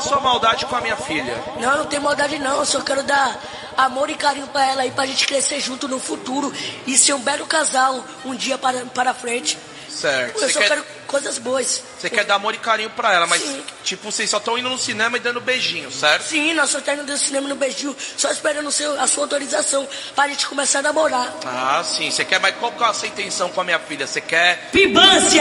sua maldade com a minha filha? Não tem maldade não, eu só quero dar amor e carinho pra ela aí, pra gente crescer junto no futuro e ser um belo casal um dia para frente. Certo. Eu só quero coisas boas. Você quer dar amor e carinho pra ela, mas sim, tipo, vocês só estão indo no cinema e dando beijinho, certo? Sim, nós só estamos indo no cinema e no beijinho, só esperando a sua autorização pra gente começar a namorar. Ah, sim. Você quer, mas qual que é a sua intenção com a minha filha? Você quer... Pibância!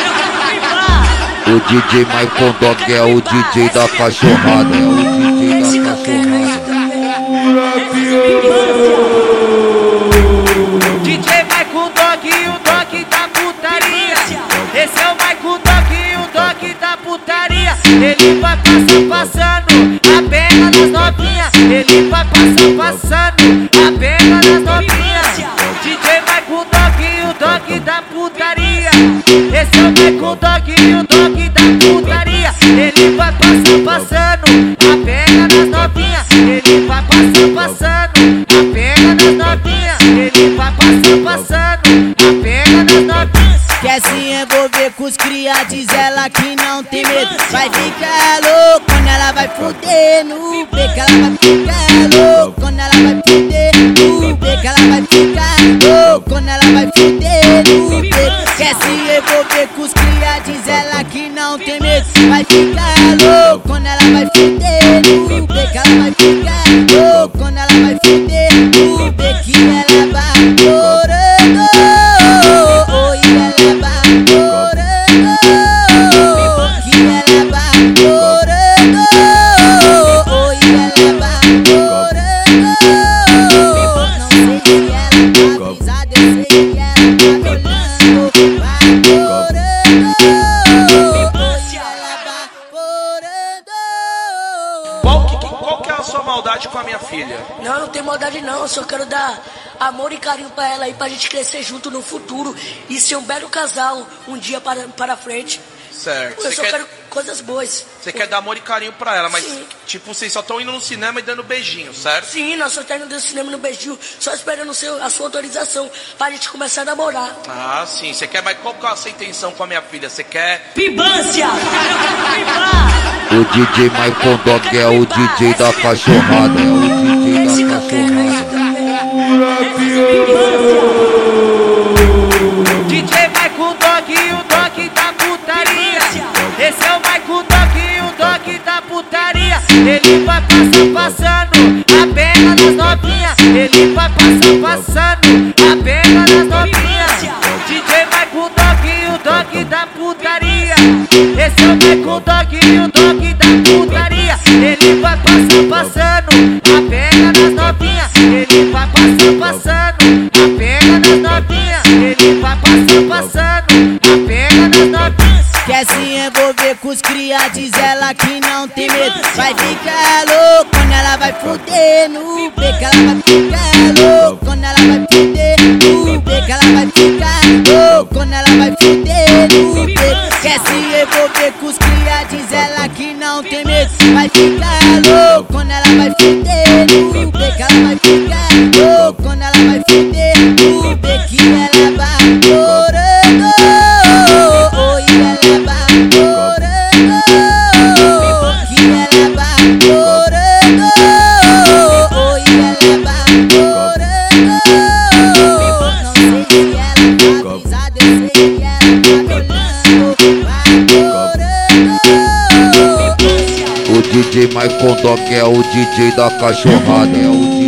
O DJ Michael Dog é o DJ da cachorrada. É o DJ da cachorrada. DJ Michael Dog, o Dog da putaria. Esse é o Michael Dog, o Dog da putaria. Ele vai passando a perna nas novinhas. Ele vai passando a perna nas novinhas. DJ Michael Dog, o Dog da putaria. Esse é o Michael Dog, o Dog da putaria. Ele vai passando a perna nas novinhas. Ele vai passando a perna nas novinhas. Ele vai passando a perna nas novinhas. Quer se envolver com os criados, ela que não tem medo. Vai ficar louco quando ela vai fuder no beco. Ela vai ficar louco quando ela vai fuder no beco. Ela vai ficar louco quando ela vai fuder no beco. Quer se envolver com os criados, ela que não tem medo. Vai ficar louco quando ela vai fuder no beco. Ela vai ficar louco quando ela vai fuder no beco. E ela vai chorando. Qual que é a sua maldade com a minha filha? Não tem maldade não, eu só quero dar amor e carinho pra ela aí, pra gente crescer junto no futuro e ser um belo casal um dia para frente. Certo. Eu só quero coisas boas. Você quer dar amor e carinho pra ela, mas sim, tipo, vocês só estão indo no cinema e dando beijinho, certo? Sim, nós só estamos indo no cinema e no beijinho, só esperando a sua autorização pra gente começar a namorar. Ah, sim. Você quer, mas qual que é a sua intenção com a minha filha? Você quer... Pibância! O DJ Michael Dog é o DJ da cachorrada. É o DJ da cachorrada. DJ Michael Dog, o Dog da putaria. Esse é o Michael Dog, o Dog da putaria. Ele vai passando a perna nas novinhas. Ele vai passando a perna nas novinhas. DJ Michael Dog, o Dog da putaria. Esse é o Michael Dog, o Dog da putaria. Ele vai passando a perna nas novinhas. Ele vai passando a perna nas novinhas. Ele vai passando a perna nas novinhas. Quer se envolver com os criados, ela que não tem medo. Vai ficar louco quando ela vai fuder no beco. Ela vai ficar louco quando ela vai fuder no beco. Ela vai ficar louco quando ela vai fuder no beco. Quer se envolver com os criados, ela que não tem medo. Vai ficar louco quando ela vai fuder no beco. Ela vai ficar louco quando ela vai fuder no beco. E ela vai chorando. O DJ Michael Dog é o DJ da cachorrada. É o DJ